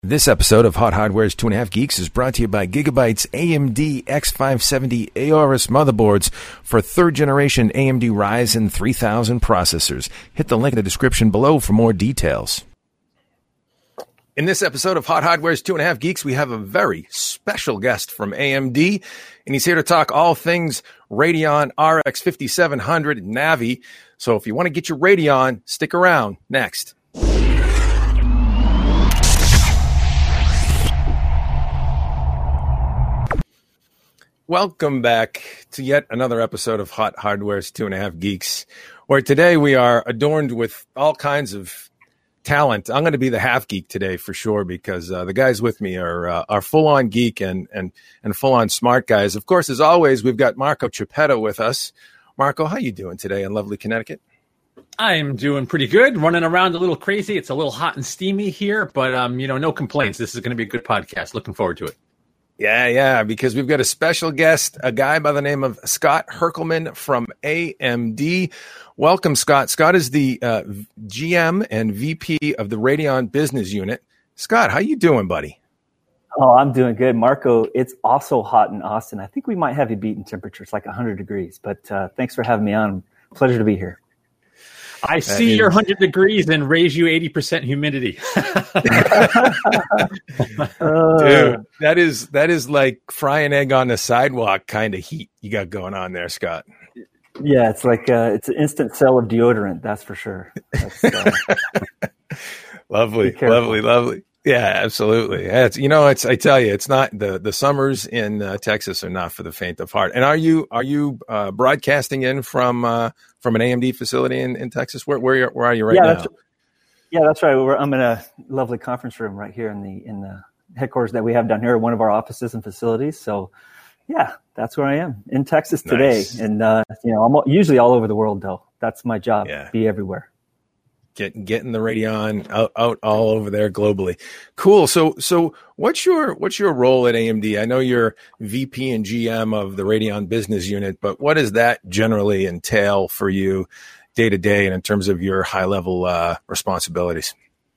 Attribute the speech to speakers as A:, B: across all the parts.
A: This episode of Hot Hardware's 2.5 Geeks is brought to you by Gigabyte's AMD X570 Aorus motherboards for third-generation AMD Ryzen 3000 processors. Hit the link in the description below for more details. In this episode of Hot Hardware's 2.5 Geeks, we have a very special guest from AMD, and he's here to talk all things Radeon RX 5700 Navi. So if you want to get your Radeon, stick around. Next. Welcome back to yet another episode of Hot Hardware's 2.5 Geeks, where today we are adorned with all kinds of talent. I'm going to be the half geek today for sure, because the guys with me are full-on geek and full-on smart guys. Of course, as always, we've got Marco Chiappetta with us. Marco, how you doing today in lovely Connecticut?
B: I'm doing pretty good. Running around a little crazy. It's a little hot and steamy here, but no complaints. This is going to be a good podcast. Looking forward to it.
A: Yeah, because we've got a special guest, a guy by the name of Scott Herkelman from AMD. Welcome, Scott. Scott is the GM and VP of the Radeon Business Unit. Scott, how you doing, buddy?
C: Oh, I'm doing good. Marco, it's also hot in Austin. I think we might have you beat in temperature. It's like 100 degrees, but thanks for having me on. Pleasure to be here.
B: I see your 100 degrees and raise you 80% humidity.
A: Dude, that is like fry an egg on the sidewalk kind of heat you got going on there, Scott.
C: Yeah, it's like it's an instant sell of deodorant, that's for sure. That's,
A: lovely. Yeah, absolutely. It's I tell you, it's not the summers in Texas are not for the faint of heart. And are you broadcasting in from an AMD facility in Texas? Where are you right now?
C: That's right. I'm in a lovely conference room right here in the headquarters that we have down here, one of our offices and facilities. So, yeah, that's where I am in Texas today. Nice. And I'm usually all over the world though. That's my job. Yeah. Be everywhere.
A: Getting the Radeon out all over there globally. Cool. So what's your role at AMD? I know you're VP and GM of the Radeon Business Unit, but what does that generally entail for you day to day and in terms of your high level responsibilities?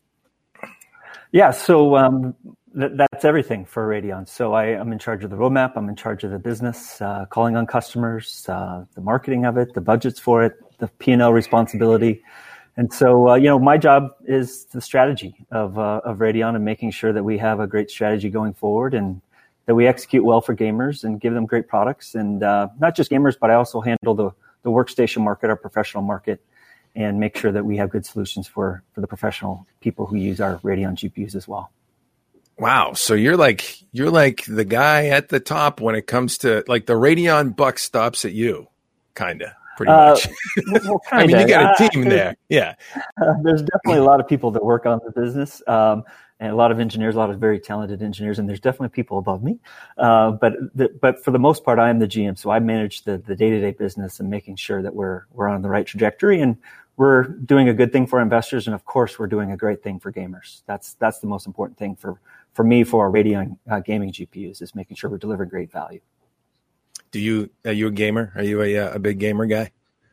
A: Yeah.
C: So that's everything for Radeon. So I'm in charge of the roadmap. I'm in charge of the business, calling on customers, the marketing of it, the budgets for it, the P&L responsibility. And so, my job is the strategy of Radeon and making sure that we have a great strategy going forward and that we execute well for gamers and give them great products. And not just gamers, but I also handle the workstation market, our professional market, and make sure that we have good solutions for the professional people who use our Radeon GPUs as well.
A: Wow. So you're like the guy at the top when it comes to like the Radeon buck stops at you, kind of. Pretty much.
C: Well,
A: I mean, you got a team there. Yeah.
C: There's definitely a lot of people that work on the business, and a lot of engineers, a lot of very talented engineers, and there's definitely people above me. But for the most part, I am the GM, so I manage the day-to-day business and making sure that we're on the right trajectory and we're doing a good thing for investors, and of course, we're doing a great thing for gamers. That's the most important thing for me for our Radeon gaming GPUs is making sure we're delivering great value.
A: Are you a gamer? Are you a big gamer guy?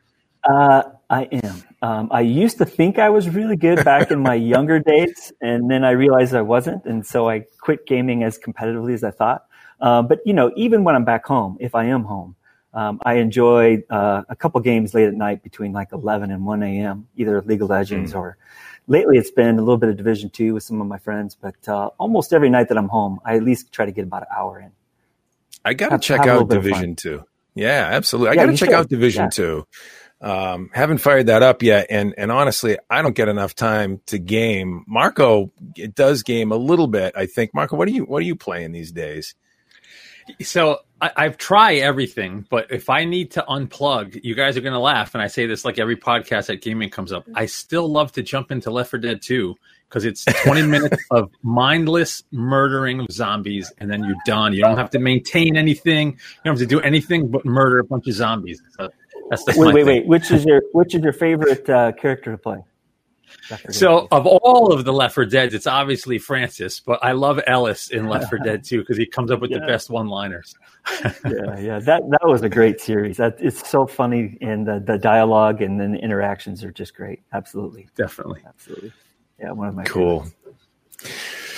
C: I am. I used to think I was really good back in my younger days, and then I realized I wasn't, and so I quit gaming as competitively as I thought. But even when I'm back home, if I am home, I enjoy a couple games late at night between like 11 and 1 a.m., either League of Legends or lately it's been a little bit of Division 2 with some of my friends. But almost every night that I'm home, I at least try to get about an hour in.
A: I got to check out Division 2. Yeah, absolutely. I got to check out Division 2. Haven't fired that up yet. And honestly, I don't get enough time to game. Marco does game a little bit, I think. Marco, what are you playing these days?
B: So I've tried everything, but if I need to unplug, you guys are going to laugh. And I say this like every podcast that gaming comes up. I still love to jump into Left 4 Dead 2 because it's 20 minutes of mindless murdering of zombies, and then you're done. You don't have to maintain anything. You don't have to do anything but murder a bunch of zombies. So that's
C: wait. Which is your favorite character to play?
B: So of all of the Left 4 Dead, it's obviously Francis, but I love Ellis in Left 4 Dead 2 because he comes up with the best one-liners.
C: That was a great series. It's so funny, and the dialogue and then the interactions are just great. Absolutely.
B: Definitely.
C: Absolutely. Yeah, one of my
A: cool.
C: favorites.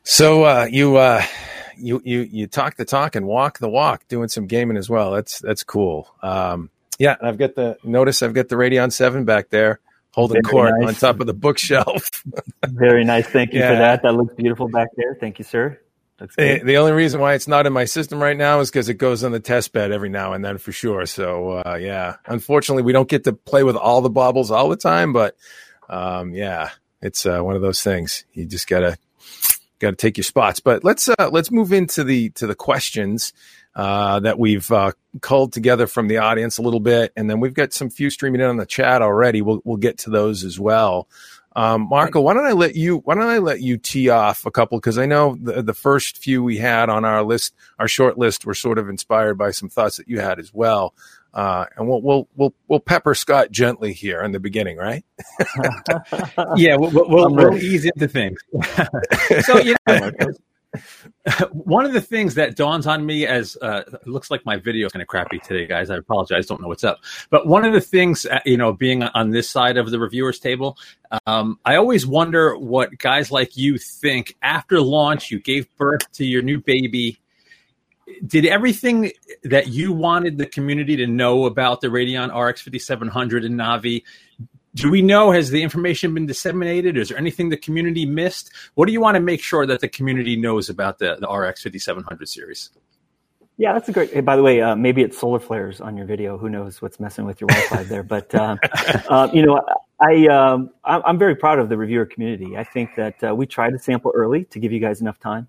A: So you talk the talk and walk the walk, doing some gaming as well. That's cool. Yeah, I've got the Radeon 7 back there, holding court on top of the bookshelf.
C: Very nice. Thank you for that. That looks beautiful back there. Thank you, sir.
A: The only reason why it's not in my system right now is because it goes on the test bed every now and then for sure. So, unfortunately, we don't get to play with all the baubles all the time, but it's one of those things. You just gotta take your spots. But let's move into the questions that we've culled together from the audience a little bit, and then we've got some few streaming in on the chat already. We'll get to those as well. Marco, why don't I let you tee off a couple, because I know the first few we had on our list, our short list, were sort of inspired by some thoughts that you had as well. And we'll pepper Scott gently here in the beginning, right?
B: Yeah, we'll ease into things. So, one of the things that dawns on me as it looks like my video is kind of crappy today, guys. I apologize. Don't know what's up. But one of the things, being on this side of the reviewers table, I always wonder what guys like you think after launch. You gave birth to your new baby. Did everything that you wanted the community to know about the Radeon RX 5700 and Navi, do we know, has the information been disseminated? Is there anything the community missed? What do you want to make sure that the community knows about the RX 5700 series?
C: Yeah, that's a great. Hey, by the way, maybe it's solar flares on your video. Who knows what's messing with your Wi-Fi there? But I'm very proud of the reviewer community. I think that we tried to sample early to give you guys enough time.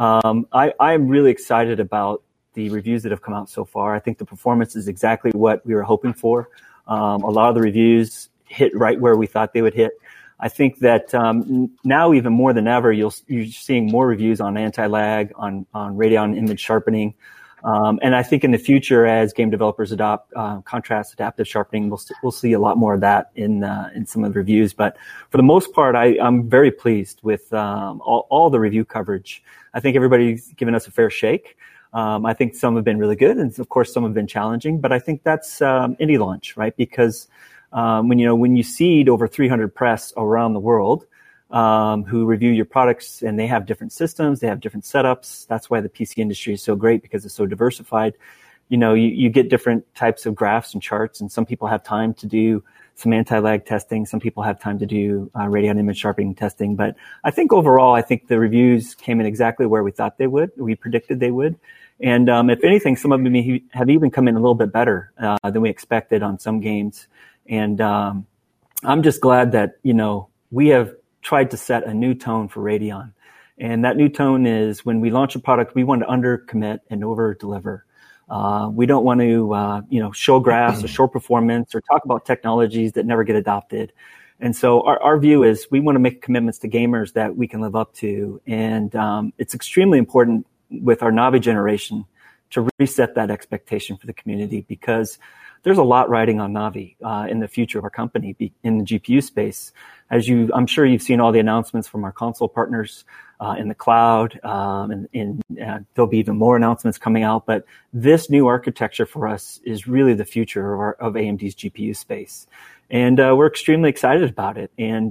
C: I'm really excited about the reviews that have come out so far. I think the performance is exactly what we were hoping for. A lot of the reviews hit right where we thought they would hit. I think that now even more than ever, you're seeing more reviews on anti-lag, on Radeon image sharpening. And I think in the future, as game developers adopt contrast adaptive sharpening, we'll see a lot more of that in some of the reviews. But for the most part, I'm very pleased with all the review coverage. I think everybody's given us a fair shake. I think some have been really good, and of course some have been challenging. But I think that's any launch, right? Because when you seed over 300 press around the world who review your products, and they have different systems, they have different setups. That's why the PC industry is so great, because it's so diversified. You get different types of graphs and charts, and some people have time to do some anti-lag testing. Some people have time to do Radeon image sharpening testing. But I think overall, the reviews came in exactly where we thought they would. We predicted they would. And if anything, some of them have even come in a little bit better than we expected on some games. And I'm just glad that, we have tried to set a new tone for Radeon. And that new tone is, when we launch a product, we want to under-commit and over-deliver. We don't want to, show graphs or show performance or talk about technologies that never get adopted. And so our view is we want to make commitments to gamers that we can live up to. And it's extremely important with our Navi generation to reset that expectation for the community, because there's a lot riding on Navi in the future of our company in the GPU space. I'm sure you've seen all the announcements from our console partners in the cloud, and there'll be even more announcements coming out. But this new architecture for us is really the future of AMD's GPU space, and we're extremely excited about it. And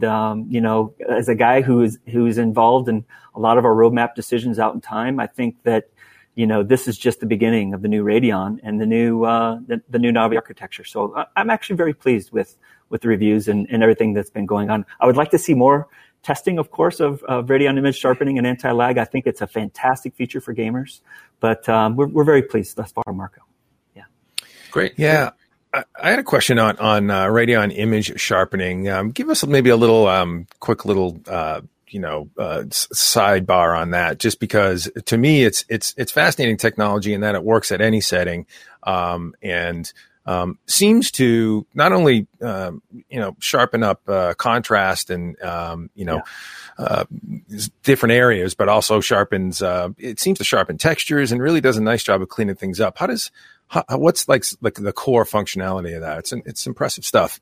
C: as a guy who is involved in a lot of our roadmap decisions out in time, I think that this is just the beginning of the new Radeon and the new Navi architecture. So I'm actually very pleased with the reviews and everything that's been going on. I would like to see more testing, of course, of Radeon image sharpening and anti-lag. I think it's a fantastic feature for gamers, but we're very pleased thus far, Marco. Yeah.
B: Great.
A: Yeah. I had a question on Radeon image sharpening. Give us maybe a little quick little sidebar on that, just because to me it's fascinating technology in that it works at any setting, and seems to not only sharpen up contrast and different areas, but also sharpens. It seems to sharpen textures and really does a nice job of cleaning things up. What's like the core functionality of that? It's impressive stuff.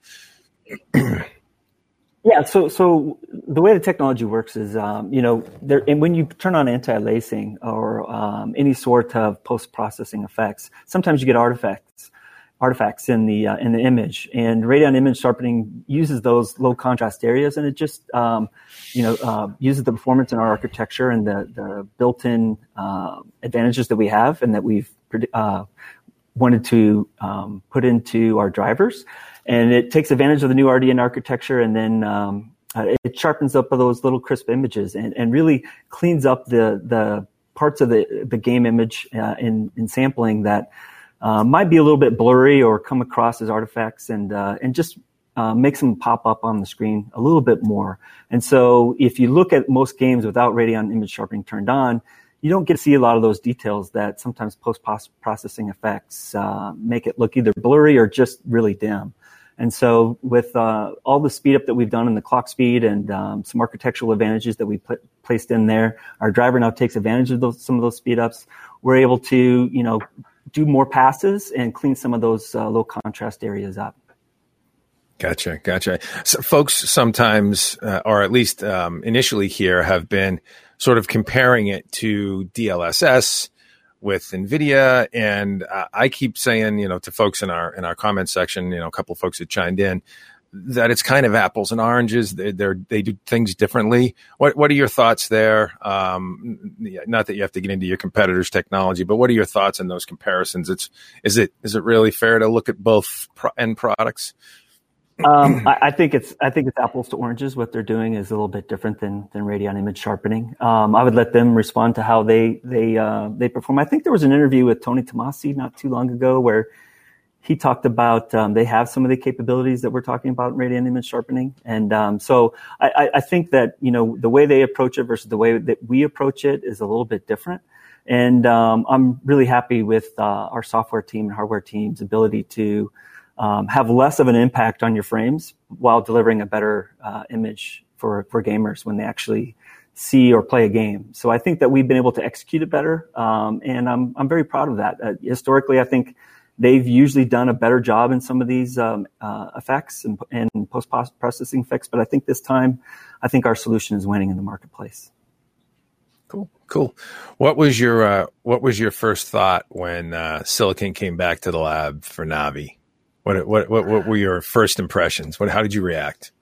C: Yeah, so the way the technology works is, and when you turn on anti-aliasing or any sort of post-processing effects, sometimes you get artifacts artifacts in the image, and Radeon image sharpening uses those low contrast areas, and it just uses the performance in our architecture and the built-in advantages that we have and that we've wanted to put into our drivers, and it takes advantage of the new RDN architecture, and then it sharpens up those little crisp images and really cleans up the parts of the game image in sampling that might be a little bit blurry or come across as artifacts, and just makes them pop up on the screen a little bit more. And so if you look at most games without Radeon image sharpening turned on, you don't get to see a lot of those details that sometimes post-processing effects make it look either blurry or just really dim. And so with all the speed up that we've done in the clock speed and some architectural advantages that we placed in there, our driver now takes advantage of some of those speed ups. We're able to, do more passes and clean some of those low contrast areas up.
A: Gotcha. So folks sometimes, or at least initially here, have been sort of comparing it to DLSS with NVIDIA, and I keep saying, to folks in our comment section, a couple of folks that chimed in, that it's kind of apples and oranges. They do things differently. What are your thoughts there? Not that you have to get into your competitors' technology, but what are your thoughts on those comparisons? Is it really fair to look at both end products?
C: I think it's apples to oranges. What they're doing is a little bit different than Radeon image sharpening. I would let them respond to how they perform. I think there was an interview with Tony Tomasi not too long ago where he talked about they have some of the capabilities that we're talking about in Radeon image sharpening, and so I think that the way they approach it versus the way that we approach it is a little bit different. And I'm really happy with our software team and hardware team's ability to have less of an impact on your frames while delivering a better image for gamers when they actually see or play a game. So I think that we've been able to execute it better, and I'm very proud of that. Historically, I think they've usually done a better job in some of these effects and post-processing effects, but I think this time, I think our solution is winning in the marketplace.
A: Cool. What was your first thought when Silicon came back to the lab for Navi? What were your first impressions? How did you react?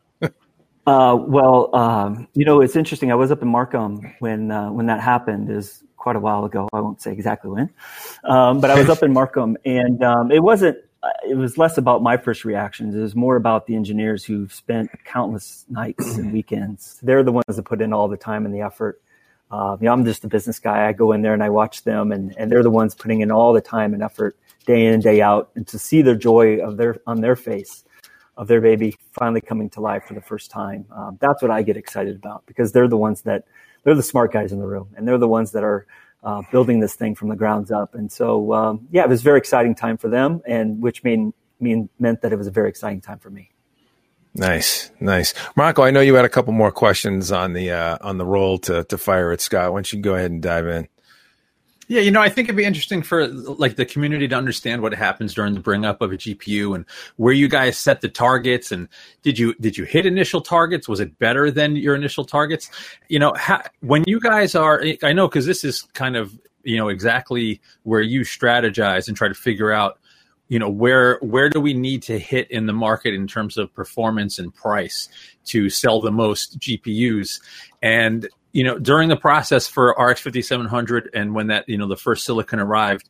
C: It's interesting. I was up in Markham when that happened. It was quite a while ago. I won't say exactly when, but I was up in Markham, and it was less about my first reactions. It was more about the engineers who've spent countless nights and weekends. They're the ones that put in all the time and the effort. I'm just a business guy. I go in there and I watch them, and they're the ones putting in all the time and effort day in and day out, and to see the joy on their face of their baby finally coming to life for the first time. That's what I get excited about, because they're the smart guys in the room, and they're the ones that are building this thing from the grounds up. And so, it was a very exciting time for them, and which meant that it was a very exciting time for me.
A: Nice. Marco, I know you had a couple more questions on the roll to fire at Scott. Why don't you go ahead and dive in?
B: Yeah, I think it'd be interesting for the community to understand what happens during the bring up of a GPU and where you guys set the targets, and did you hit initial targets? Was it better than your initial targets? When you guys are, I know, because this is kind of exactly where you strategize and try to figure out where do we need to hit in the market in terms of performance and price to sell the most GPUs. And during the process for RX 5700 and when that, the first silicon arrived,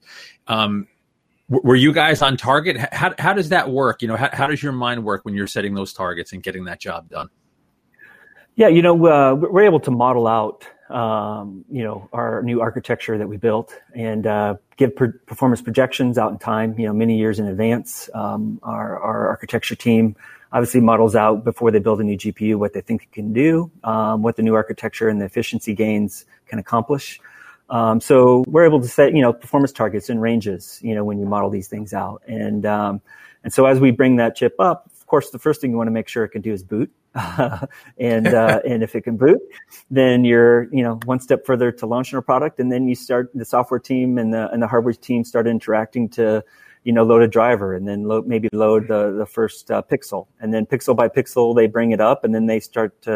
B: were you guys on target? How does that work? How does your mind work when you're setting those targets and getting that job done?
C: Yeah, we're able to model out, our new architecture that we built and give performance projections out in time, many years in advance. Our architecture team obviously models out before they build a new GPU what they think it can do, what the new architecture and the efficiency gains can accomplish. So we're able to set, performance targets and ranges, when you model these things out. And so as we bring that chip up, of course, the first thing you want to make sure it can do is boot. And if it can boot, then you're, one step further to launching a product. And then you start, the software team and the hardware team start interacting to, load a driver and then load the first pixel, and then pixel by pixel, they bring it up, and then they start to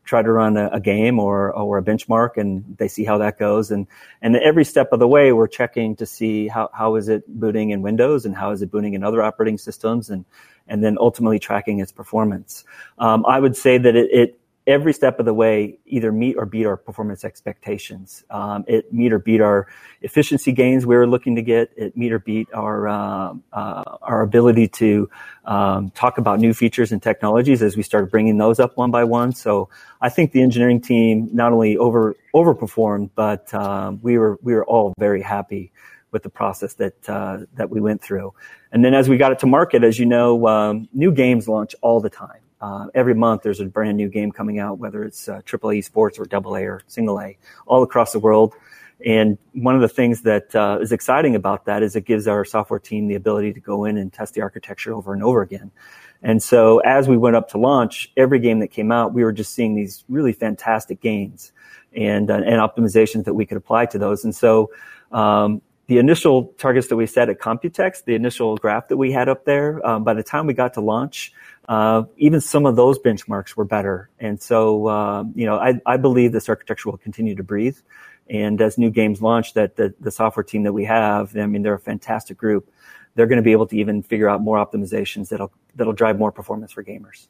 C: try to run a game or a benchmark, and they see how that goes. And every step of the way, we're checking to see how is it booting in Windows and how is it booting in other operating systems, and then ultimately tracking its performance. I would say that it every step of the way either meet or beat our performance expectations. It meet or beat our efficiency gains we were looking to get. It meet or beat our ability to talk about new features and technologies as we started bringing those up one by one. So I think the engineering team not only overperformed, but we were all very happy with the process that we went through. And then as we got it to market, as you know, new games launch all the time. Every month there's a brand new game coming out, whether it's AAA esports or AA or single A, all across the world. And one of the things that is exciting about that is it gives our software team the ability to go in and test the architecture over and over again. And so as we went up to launch, every game that came out, we were just seeing these really fantastic gains and optimizations that we could apply to those. And so the initial targets that we set at Computex, the initial graph that we had up there, by the time we got to launch, even some of those benchmarks were better. And so, I believe this architecture will continue to breathe. And as new games launch, that the software team that we have, I mean, they're a fantastic group. They're going to be able to even figure out more optimizations that'll drive more performance for gamers.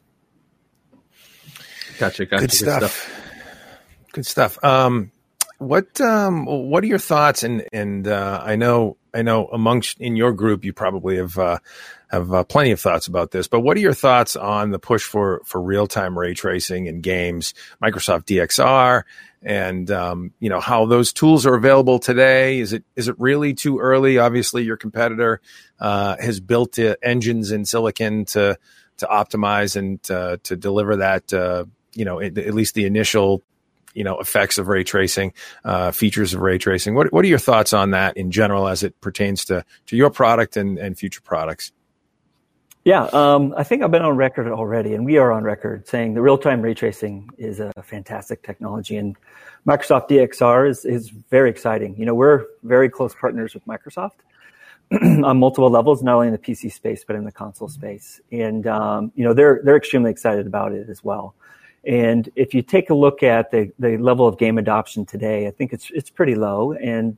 B: Gotcha.
A: Good stuff. Good stuff. What are your thoughts? And I know amongst in your group you probably have plenty of thoughts about this. But what are your thoughts on the push for real time ray tracing in games, Microsoft DXR, and how those tools are available today? Is it really too early? Obviously, your competitor has built engines in silicon to optimize and to deliver that. At least the initial effects of ray tracing, features of ray tracing. What are your thoughts on that in general as it pertains to your product and future products?
C: Yeah, I think I've been on record already, and we are on record saying the real-time ray tracing is a fantastic technology, and Microsoft DXR is very exciting. We're very close partners with Microsoft on multiple levels, not only in the PC space, but in the console space. And, they're extremely excited about it as well. And if you take a look at the level of game adoption today, I think it's pretty low, and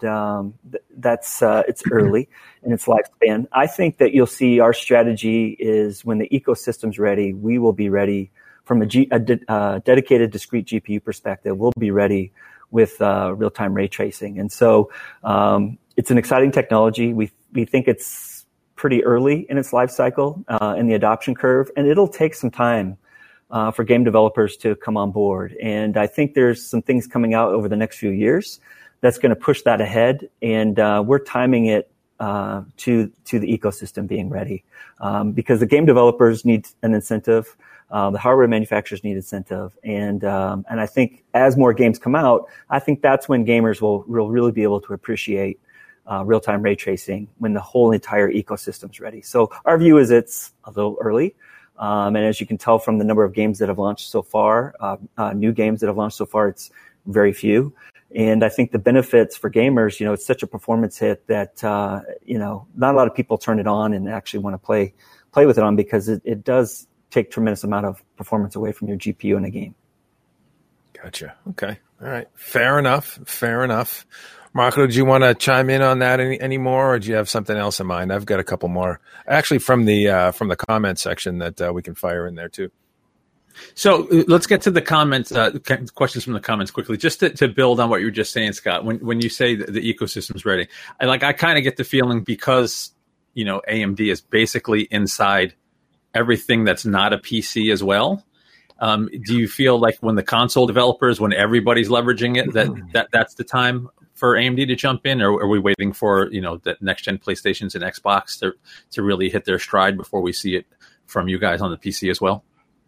C: it's early in its lifespan. I think that you'll see our strategy is when the ecosystem's ready, we will be ready from a dedicated discrete GPU perspective. We'll be ready with real-time ray tracing, and so it's an exciting technology. We think it's pretty early in its life cycle in the adoption curve, and it'll take some time for game developers to come on board. And I think there's some things coming out over the next few years that's going to push that ahead. And we're timing it to the ecosystem being ready because the game developers need an incentive. The hardware manufacturers need incentive. And I think as more games come out, I think that's when gamers will really be able to appreciate real-time ray tracing when the whole entire ecosystem's ready. So our view is it's a little early. And as you can tell from the number of games that have launched so far, new games that have launched so far, it's very few. And I think the benefits for gamers, it's such a performance hit that, not a lot of people turn it on and actually want to play with it on because it does take tremendous amount of performance away from your GPU in a game.
A: Gotcha. Okay. All right. Fair enough. Marco, did you want to chime in on that any more, or do you have something else in mind? I've got a couple more, actually, from the comment section that we can fire in there too.
B: So let's get to the comments, questions from the comments quickly, just to build on what you were just saying, Scott. When you say the ecosystem's ready, I kind of get the feeling because AMD is basically inside everything that's not a PC as well. Do you feel like when the console developers, when everybody's leveraging it, that's the time for AMD to jump in, or are we waiting for the next gen PlayStations and Xbox to really hit their stride before we see it from you guys on the PC as well?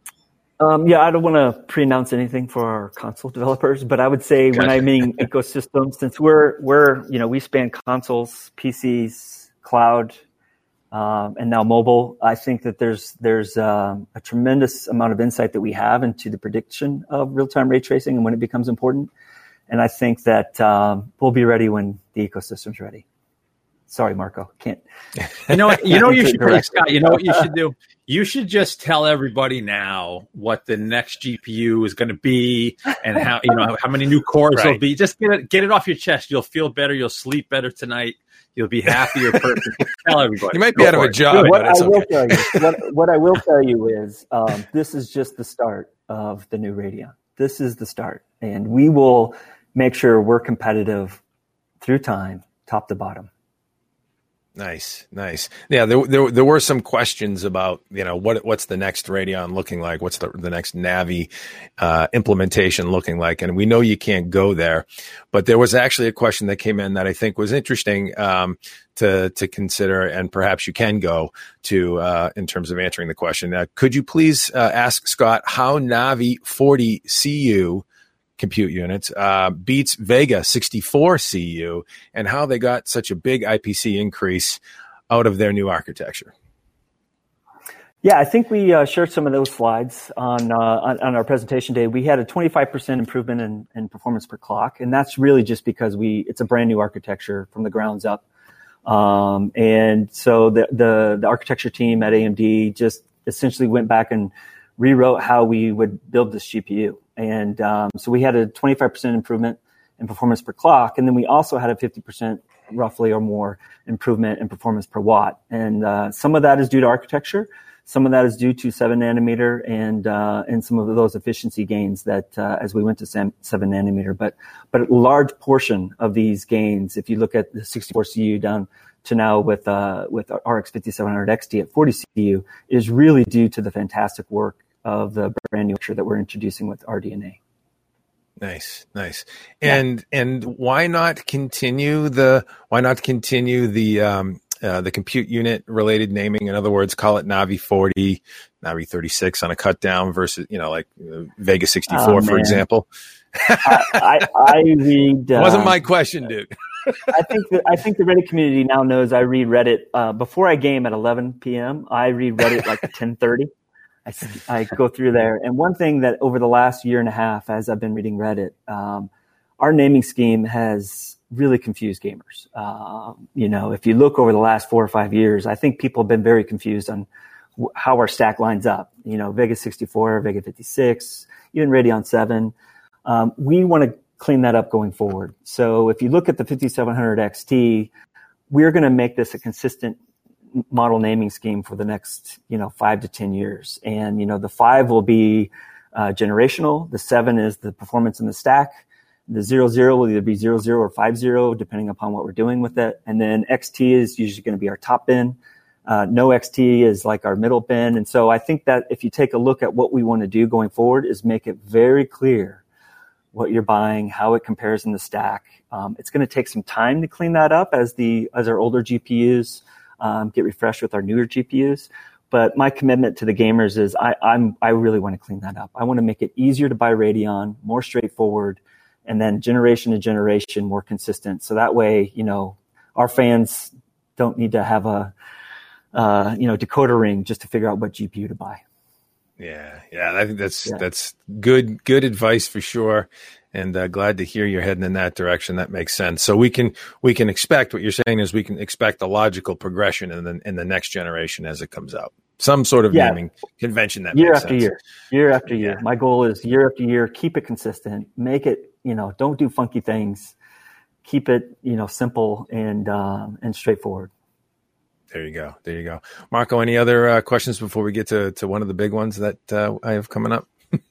C: I don't want to pre-announce anything for our console developers, but I would say when I mean ecosystem, since we span consoles, PCs, cloud, and now mobile, I think that there's a tremendous amount of insight that we have into the prediction of real-time ray tracing and when it becomes important. And I think that we'll be ready when the ecosystem's ready. Sorry, Marco, can't.
B: You know what you should do, Scott? You know what you should do? You should just tell everybody now what the next GPU is going to be and how many new cores there'll be. Just get it off your chest. You'll feel better. You'll sleep better tonight. You'll be happier person. Tell everybody.
A: You might be out of a job.
C: What I will tell you is this is just the start of the new Radeon. This is the start, and we will make sure we're competitive through time, top to bottom.
A: Nice. Yeah, there were some questions about, what's the next Radeon looking like? What's the next Navi implementation looking like? And we know you can't go there, but there was actually a question that came in that I think was interesting to consider, and perhaps you can go to in terms of answering the question. Could you please ask Scott how Navi 40 CU compute units beats Vega 64 CU, and how they got such a big IPC increase out of their new architecture?
C: Yeah, I think we shared some of those slides on our presentation day. We had a 25% improvement in performance per clock, and that's really just because it's a brand new architecture from the grounds up. And so the architecture team at AMD just essentially went back and rewrote how we would build this GPU. And so we had a 25% improvement in performance per clock. And then we also had a 50% roughly or more improvement in performance per watt. And some of that is due to architecture. Some of that is due to 7 nanometer and some of those efficiency gains that as we went to 7 nanometer. But a large portion of these gains, if you look at the 64 CU down to now with RX 5700 XT at 40 CU, is really due to the fantastic work of the brand new architecture that we're introducing with RDNA.
A: Nice. And why not continue the compute unit related naming? In other words, call it Navi 40, Navi 36 on a cut down versus, like Vega 64, for example.
C: I read.
A: It wasn't my question, dude.
C: I think the Reddit community now knows I read Reddit before I game at 11 p.m. I read Reddit like at 10:30. I go through there. And one thing that over the last year and a half, as I've been reading Reddit, our naming scheme has really confused gamers. If you look over the last 4 or 5 years, I think people have been very confused on how our stack lines up. Vega 64, Vega 56, even Radeon 7. We want to clean that up going forward. So if you look at the 5700 XT, we're going to make this a consistent model naming scheme for the next 5 to 10 years. And the 5 will be generational. The 7 is the performance in the stack. The 00 will either be 00 or 50, depending upon what we're doing with it. And then XT is usually going to be our top bin. No XT is like our middle bin. And so I think that if you take a look at what we want to do going forward is make it very clear what you're buying, how it compares in the stack. It's going to take some time to clean that up as our older GPUs get refreshed with our newer GPUs. But my commitment to the gamers is I really want to clean that up. I want to make it easier to buy Radeon, more straightforward, and then generation to generation more consistent. So that way, our fans don't need to have a decoder ring just to figure out what GPU to buy.
A: Yeah. I think that's good advice for sure. And glad to hear you're heading in that direction. That makes sense. So we can expect, what you're saying is we can expect a logical progression in the next generation as it comes out. Some sort of naming convention that
C: year
A: makes
C: after
A: sense.
C: Year after year. My goal is year after year, keep it consistent, make it, don't do funky things, keep it, simple and straightforward.
A: There you go. Marco, any other questions before we get to one of the big ones that I have coming up?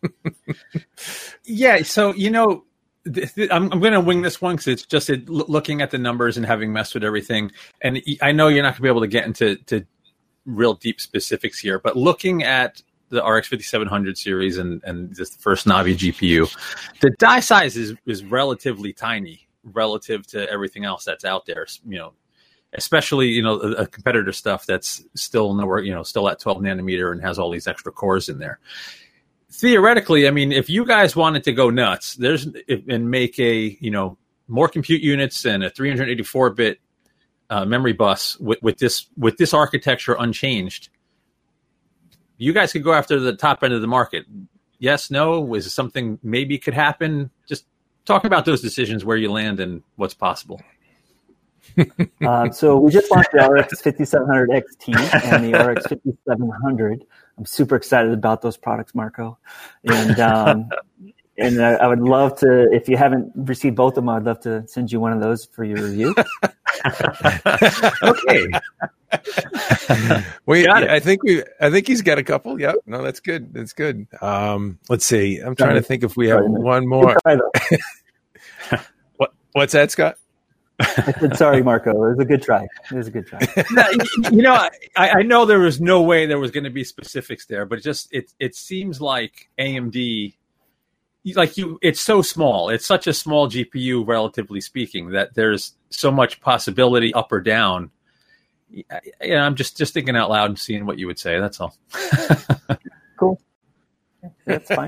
B: Yeah. So, I'm going to wing this one because it's just looking at the numbers and having messed with everything. And I know you're not going to be able to get into real deep specifics here, but looking at the RX 5700 series and this first Navi GPU, the die size is relatively tiny relative to everything else that's out there, especially, a competitor stuff that's still nowhere, still at 12 nanometer and has all these extra cores in there. Theoretically, I mean, if you guys wanted to go nuts, and make a, more compute units and a 384-bit memory bus with this architecture unchanged, you guys could go after the top end of the market. Yes, no, is it something maybe could happen? Just talk about those decisions, where you land and what's possible.
C: So we just launched the RX 5700 XT and the RX 5700. I'm super excited about those products, Marco. And I would love to, if you haven't received both of them, I'd love to send you one of those for your review.
B: Okay.
A: I think he's got a couple. Yep. No, that's good. That's good. Let's see. I'm trying to think if we have one more. What's that, Scott?
C: I said, sorry, Marco. It was a good try.
B: I know there was no way there was going to be specifics there, but it seems like AMD, it's so small. It's such a small GPU, relatively speaking, that there's so much possibility up or down. I'm just thinking out loud and seeing what you would say. That's all.
C: Cool. That's fine.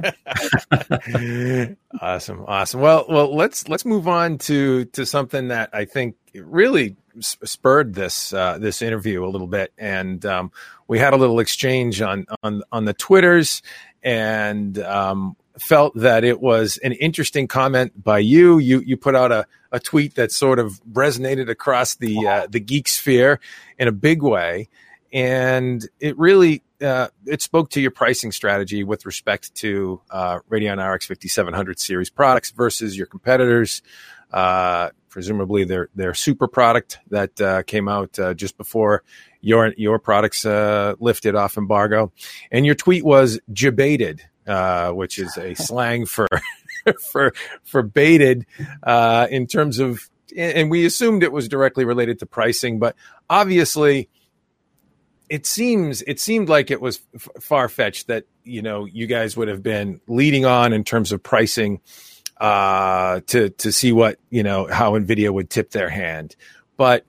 A: Awesome. Well, let's move on to something that I think really spurred this interview a little bit, and we had a little exchange on the Twitters, and felt that it was an interesting comment by you. You put out a tweet that sort of resonated across the geek sphere in a big way, and it really it spoke to your pricing strategy with respect to Radeon RX 5700 series products versus your competitors. Presumably their super product that came out just before your products lifted off embargo. And your tweet was "jebaited," which is a slang for baited in terms of, and we assumed it was directly related to pricing, but obviously it seemed like it was far-fetched that, you guys would have been leading on in terms of pricing to see what, how NVIDIA would tip their hand. But,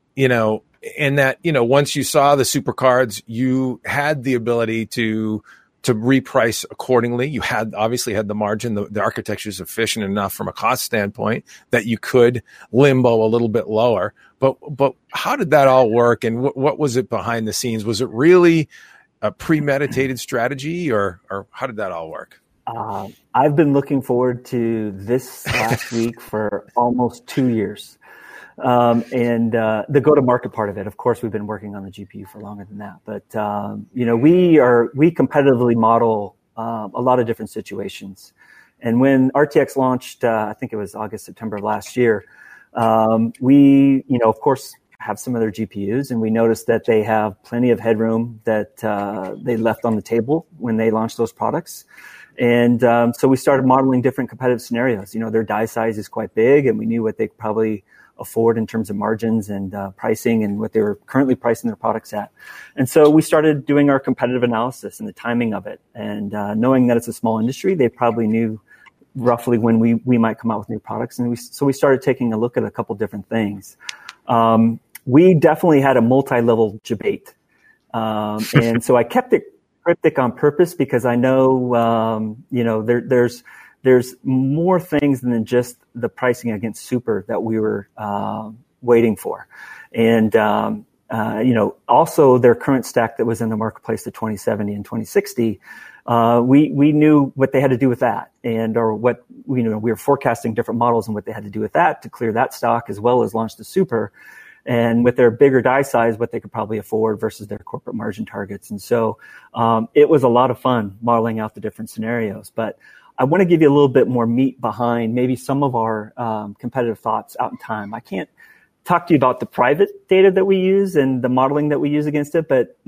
A: and that, once you saw the super cards, you had the ability to reprice accordingly. You obviously had the margin. The architecture is efficient enough from a cost standpoint that you could limbo a little bit lower. But how did that all work, and what was it behind the scenes? Was it really a premeditated strategy, or how did that all work?
C: I've been looking forward to this last week for almost 2 years. And the go-to-market part of it, of course, we've been working on the GPU for longer than that. But, we competitively model a lot of different situations. And when RTX launched, I think it was August, September of last year, we, of course, have some of their GPUs, and we noticed that they have plenty of headroom that they left on the table when they launched those products. And so we started modeling different competitive scenarios. Their die size is quite big, and we knew what they could probably afford in terms of margins and pricing and what they were currently pricing their products at. And so we started doing our competitive analysis and the timing of it. And knowing that it's a small industry, they probably knew roughly when we might come out with new products. And so we started taking a look at a couple different things. We definitely had a multi-level debate. And so I kept it cryptic on purpose because I know, there's more things than just the pricing against super that we were waiting for. And, also their current stack that was in the marketplace, the 2070 and 2060, we knew what they had to do with that, or what, we were forecasting different models and what they had to do with that to clear that stock as well as launch the super. And with their bigger die size, what they could probably afford versus their corporate margin targets. And so it was a lot of fun modeling out the different scenarios. But I want to give you a little bit more meat behind maybe some of our competitive thoughts out in time. I can't talk to you about the private data that we use and the modeling that we use against it, but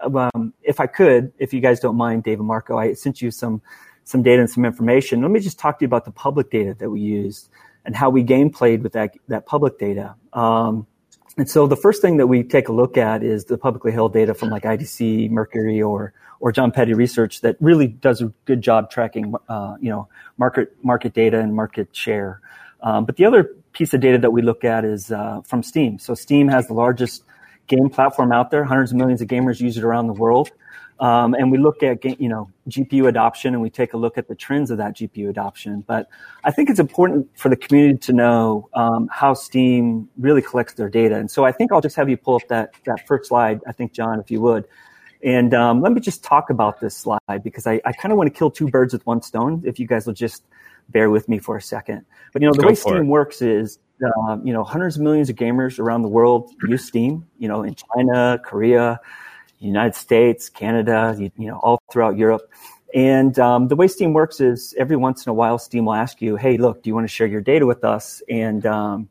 C: if you guys don't mind, Dave and Marco, I sent you some data and some information. Let me just talk to you about the public data that we used and how we game played with that public data. And so the first thing that we take a look at is the publicly held data from like IDC, Mercury, or John Petty Research that really does a good job tracking, market data and market share. But the other piece of data that we look at is from Steam. So Steam has the largest game platform out there. Hundreds of millions of gamers use it around the world. And we look at, GPU adoption, and we take a look at the trends of that GPU adoption. But I think it's important for the community to know how Steam really collects their data. And so I think I'll just have you pull up that first slide, I think, John, if you would. And let me just talk about this slide because I kind of want to kill two birds with one stone, if you guys will just bear with me for a second. But, the way Steam works is hundreds of millions of gamers around the world use Steam, in China, Korea, United States, Canada, all throughout Europe. And the way Steam works is every once in a while, Steam will ask you, hey, look, do you want to share your data with us? And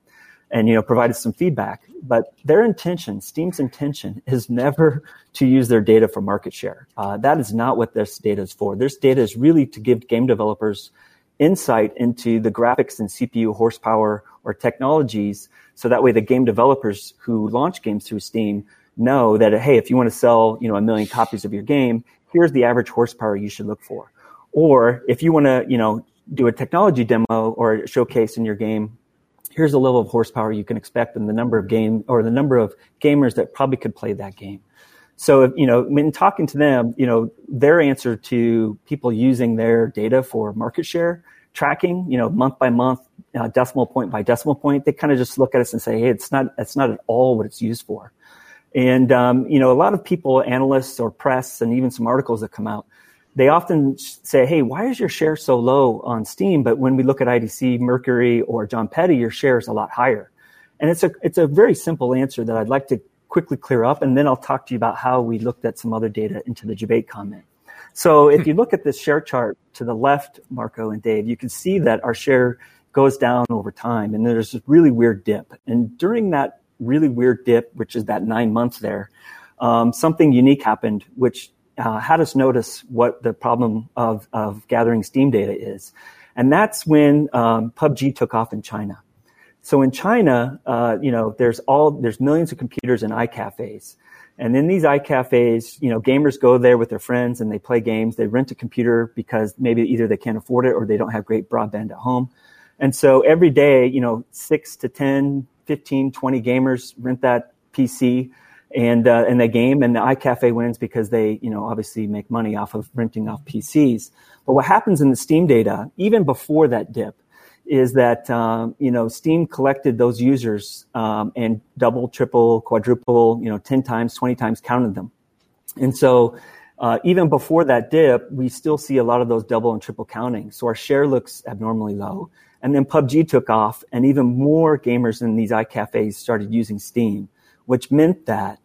C: provide us some feedback. But Steam's intention is never to use their data for market share. That is not what this data is for. This data is really to give game developers insight into the graphics and CPU horsepower or technologies, so that way the game developers who launch games through Steam know that, hey, if you want to sell, 1 million copies of your game, here's the average horsepower you should look for. Or if you want to, do a technology demo or a showcase in your game, here's the level of horsepower you can expect and the number of gamers that probably could play that game. So, in talking to them, their answer to people using their data for market share tracking, month by month, decimal point by decimal point, they kind of just look at us and say, hey, it's not at all what it's used for. And, a lot of people, analysts or press, and even some articles that come out, they often say, hey, why is your share so low on Steam? But when we look at IDC, Mercury, or John Petty, your share is a lot higher. And it's a very simple answer that I'd like to quickly clear up, and then I'll talk to you about how we looked at some other data into the debate comment. So if you look at this share chart to the left, Marco and Dave, you can see that our share goes down over time, and there's this really weird dip. And during that really weird dip, which is that 9 months there, something unique happened, which had us notice what the problem of gathering Steam data is. And that's when PUBG took off in China. So in China, there's millions of computers in iCafes. And in these iCafes, gamers go there with their friends and they play games. They rent a computer because maybe either they can't afford it or they don't have great broadband at home. And so every day, 6 to 10, 15, 20 gamers rent that PC and they game, and the iCafe wins because they, obviously make money off of renting off PCs. But what happens in the Steam data, even before that dip, is that, Steam collected those users and double, triple, quadruple, 10 times, 20 times counted them. And so even before that dip, we still see a lot of those double and triple counting. So our share looks abnormally low. And then PUBG took off, and even more gamers in these iCafes started using Steam, which meant that,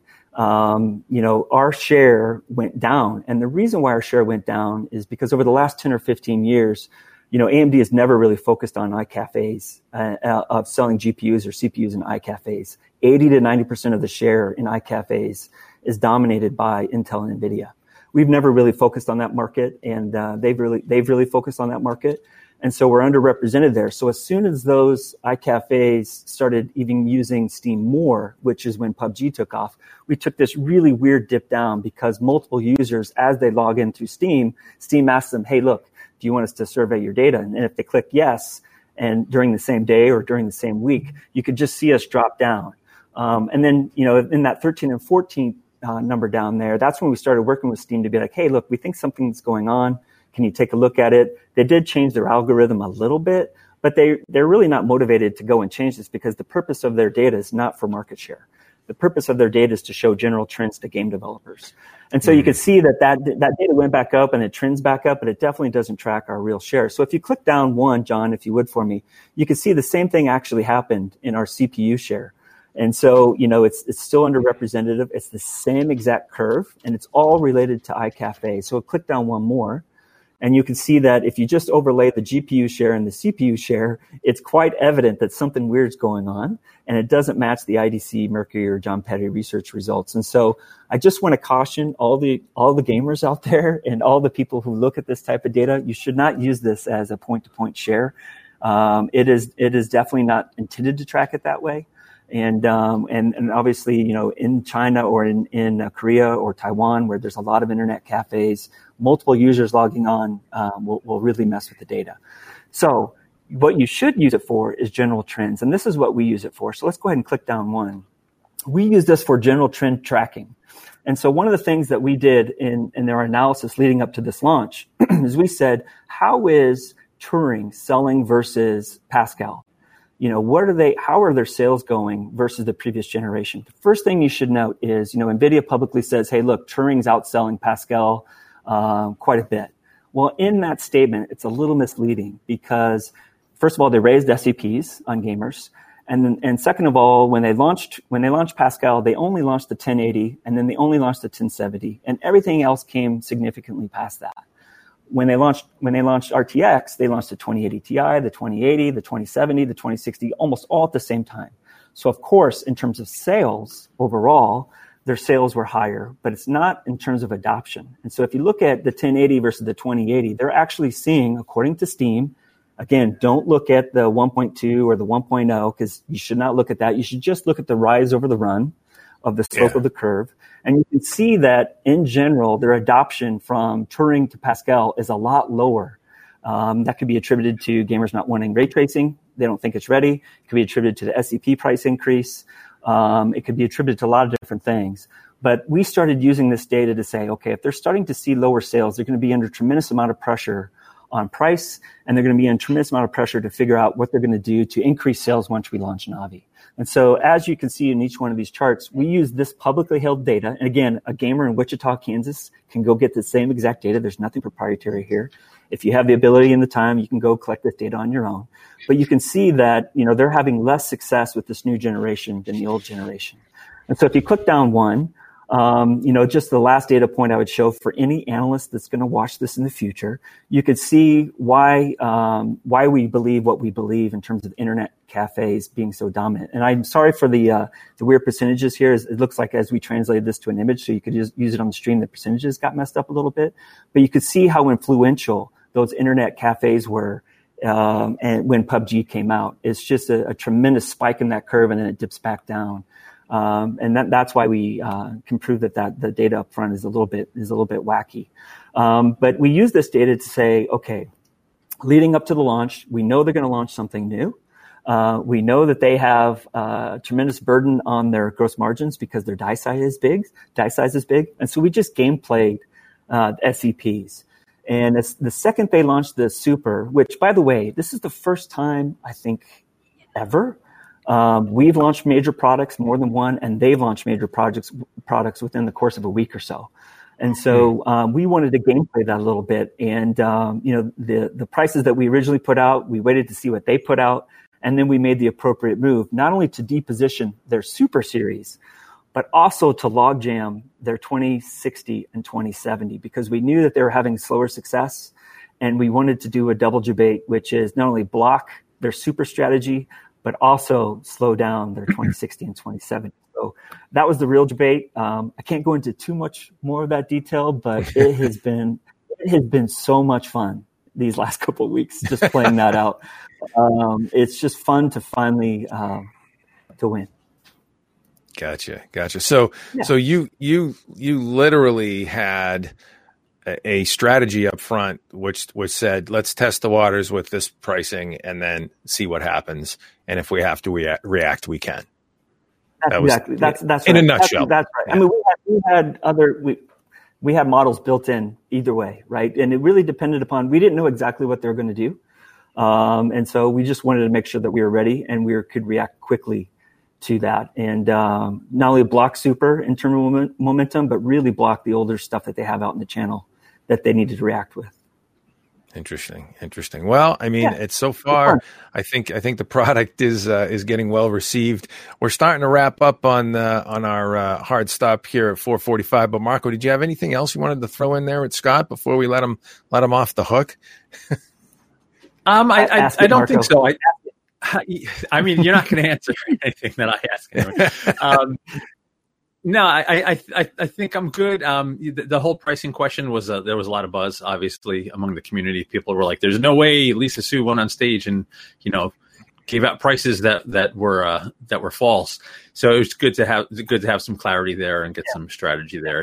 C: our share went down. And the reason why our share went down is because over the last 10 or 15 years, AMD has never really focused on iCafes, of selling GPUs or CPUs in iCafes. 80 to 90% of the share in iCafes is dominated by Intel and NVIDIA. We've never really focused on that market, and they've really focused on that market. And so we're underrepresented there. So as soon as those iCafes started even using Steam more, which is when PUBG took off, we took this really weird dip down because multiple users, as they log in through Steam asks them, hey, look, do you want us to survey your data? And if they click yes, and during the same day or during the same week, you could just see us drop down. And then, in that 13 and 14 number down there, that's when we started working with Steam to be like, hey, look, we think something's going on. Can you take a look at it? They did change their algorithm a little bit, but they're really not motivated to go and change this because the purpose of their data is not for market share. The purpose of their data is to show general trends to game developers. And so you can see that data went back up and it trends back up, but it definitely doesn't track our real share. So if you click down one, John, if you would for me, you can see the same thing actually happened in our CPU share. And so, it's still underrepresented. It's the same exact curve, and it's all related to iCafe. So click down one more. And you can see that if you just overlay the GPU share and the CPU share, it's quite evident that something weird's going on, and it doesn't match the IDC, Mercury, or John Petty research results. And so I just want to caution all the gamers out there and all the people who look at this type of data, you should not use this as a point-to-point share. It is definitely not intended to track it that way. And obviously, in China or in Korea or Taiwan, where there's a lot of internet cafes, multiple users logging on will really mess with the data. So what you should use it for is general trends. And this is what we use it for. So let's go ahead and click down one. We use this for general trend tracking. And so one of the things that we did in our analysis leading up to this launch is we said, how is Turing selling versus Pascal? How are their sales going versus the previous generation? The first thing you should note is, NVIDIA publicly says, hey, look, Turing's outselling Pascal quite a bit. Well, in that statement, it's a little misleading because, first of all, they raised SEPs on gamers. And second of all, when they launched Pascal, they only launched the 1080, and then they only launched the 1070, and everything else came significantly past that. When they launched RTX, they launched the 2080 Ti, the 2080, the 2070, the 2060, almost all at the same time. So of course, in terms of sales overall, their sales were higher, but it's not in terms of adoption. And so if you look at the 1080 versus the 2080, they're actually seeing, according to Steam, again, don't look at the 1.2 or the 1.0 because you should not look at that. You should just look at the rise over the run of the slope of the curve. And you can see that in general, their adoption from Turing to Pascal is a lot lower. That could be attributed to gamers not wanting ray tracing. They don't think it's ready. It could be attributed to the SCP price increase. It could be attributed to a lot of different things. But we started using this data to say, okay, if they're starting to see lower sales, they're going to be under a tremendous amount of pressure on price, and they're going to be in a tremendous amount of pressure to figure out what they're going to do to increase sales once we launch Navi. And so as you can see in each one of these charts, we use this publicly held data. And again, a gamer in Wichita, Kansas can go get the same exact data. There's nothing proprietary here. If you have the ability and the time, you can go collect this data on your own. But you can see that, they're having less success with this new generation than the old generation. And so if you click down one, just the last data point I would show for any analyst that's going to watch this in the future, you could see why we believe what we believe in terms of internet cafes being so dominant. And I'm sorry for the weird percentages here. It looks like as we translated this to an image, so you could just use it on the stream, the percentages got messed up a little bit. But you could see how influential those internet cafes were and when PUBG came out. It's just a tremendous spike in that curve, and then it dips back down. And that's why we can prove that the data up front is a little bit wacky. But we use this data to say, okay, leading up to the launch, we know they're going to launch something new. We know that they have a tremendous burden on their gross margins because their die size is big. And so we just gameplayed SCPs. And it's the second they launched the Super, which, by the way, this is the first time, I think, ever we've launched major products, more than one, and they've launched major products within the course of a week or so. And so we wanted to gameplay that a little bit. And the prices that we originally put out, we waited to see what they put out, and then we made the appropriate move, not only to deposition their Super Series, but also to logjam their 2060 and 2070, because we knew that they were having slower success, and we wanted to do a double debate, which is not only block their Super strategy, but also slow down their 2060 and 2070. So that was the real debate. I can't go into too much more of that detail, but it has been so much fun these last couple of weeks just playing that out. It's just fun to finally to win.
A: Gotcha. So you literally had a strategy up front, which said, let's test the waters with this pricing and then see what happens. And if we have to react, we can. That's in a nutshell. That's right.
C: Yeah. I mean, we had models built in either way, right? And it really depended upon, we didn't know exactly what they were going to do. And so we just wanted to make sure that we were ready and we could react quickly to that. And not only block Super internal momentum, but really block the older stuff that they have out in the channel that they needed to react with.
A: Interesting. Well, I mean, it's so far, I think the product is getting well received. We're starting to wrap up on our hard stop here at 4:45. But Marco, did you have anything else you wanted to throw in there with Scott before we let him off the hook?
B: I don't think so. I mean, you're not going to answer anything that I ask anyway. No, I think I'm good. The whole pricing question was there was a lot of buzz, obviously, among the community. People were like, "There's no way Lisa Su went on stage and gave out prices that were false." So it was good to have some clarity there and get some strategy there.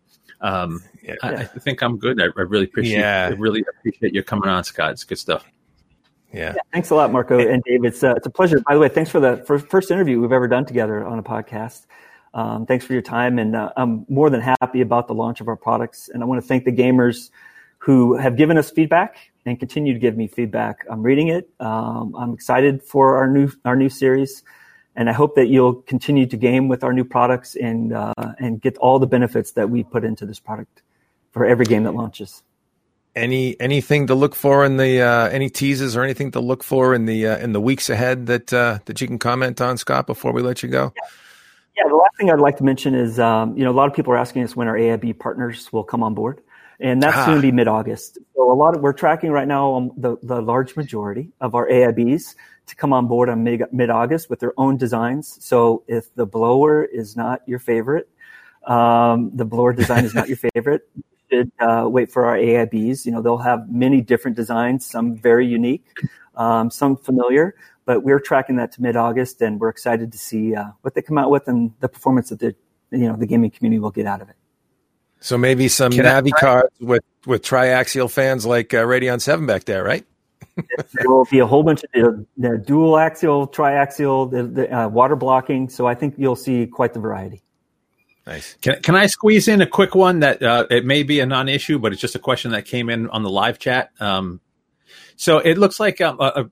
B: I think I'm good. I really appreciate you coming on, Scott. It's good stuff.
C: Yeah. Thanks a lot, Marco and Dave. It's a pleasure. By the way, thanks for the first interview we've ever done together on a podcast. Thanks for your time, and I'm more than happy about the launch of our products. And I want to thank the gamers who have given us feedback and continue to give me feedback. I'm reading it. I'm excited for our new series, and I hope that you'll continue to game with our new products and get all the benefits that we put into this product for every game that launches.
A: anything to look for in the any teases or anything to look for in the weeks ahead that you can comment on, Scott, before we let you go?
C: Yeah, the last thing I'd like to mention is a lot of people are asking us when our AIB partners will come on board, and that's going to be mid-August. So we're tracking right now the large majority of our AIBs to come on board on mid-August with their own designs. So if the blower is not your favorite, the blower design is not your favorite, you should wait for our AIBs. They'll have many different designs, some very unique, some familiar, but we're tracking that to mid-August, and we're excited to see what they come out with and the performance that the gaming community will get out of it.
A: So maybe some Navi cards with triaxial fans like Radeon 7 back there, right?
C: There will be a whole bunch of dual axial, triaxial, the water blocking. So I think you'll see quite the variety.
B: Nice. Can I squeeze in a quick one that it may be a non-issue, but it's just a question that came in on the live chat. So it looks like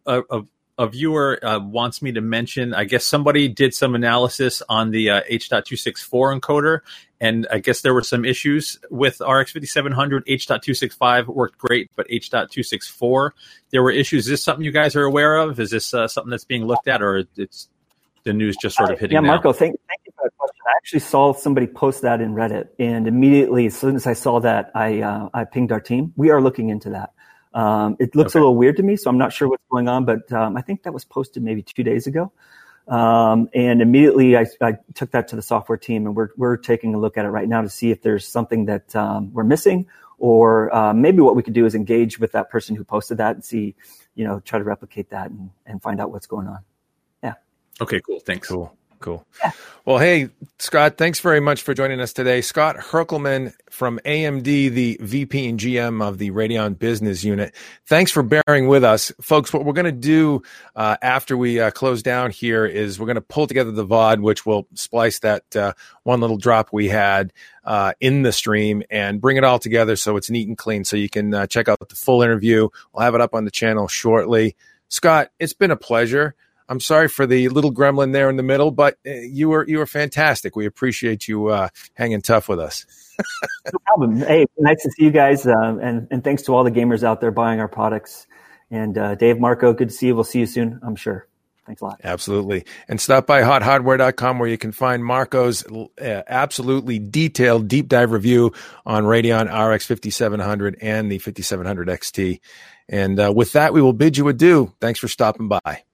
B: a viewer wants me to mention, I guess somebody did some analysis on the H.264 encoder, and I guess there were some issues with RX 5700. H.265 worked great, but H.264, there were issues. Is this something you guys are aware of? Is this something that's being looked at, or it's the news just sort of hitting now?
C: Yeah, Marco, thank you for that question. I actually saw somebody post that in Reddit, and immediately, as soon as I saw that, I pinged our team. We are looking into that. It looks a little weird to me, so I'm not sure what's going on, but I think that was posted maybe 2 days ago. And immediately I took that to the software team, and we're taking a look at it right now to see if there's something that we're missing, or maybe what we could do is engage with that person who posted that and see, try to replicate that and find out what's going on. Yeah.
B: Okay, cool. Thanks.
A: Cool. Yeah. Well, hey, Scott, thanks very much for joining us today. Scott Herkelman from AMD, the VP and GM of the Radeon Business Unit. Thanks for bearing with us. Folks, what we're going to do after we close down here is we're going to pull together the VOD, which will splice that one little drop we had in the stream and bring it all together so it's neat and clean, so you can check out the full interview. We'll have it up on the channel shortly. Scott, it's been a pleasure. I'm sorry for the little gremlin there in the middle, but you were fantastic. We appreciate you hanging tough with us.
C: No problem. Hey, nice to see you guys, and thanks to all the gamers out there buying our products. And Dave, Marco, good to see you. We'll see you soon, I'm sure. Thanks a lot.
A: Absolutely. And stop by hothardware.com, where you can find Marco's absolutely detailed deep dive review on Radeon RX 5700 and the 5700 XT. And with that, we will bid you adieu. Thanks for stopping by.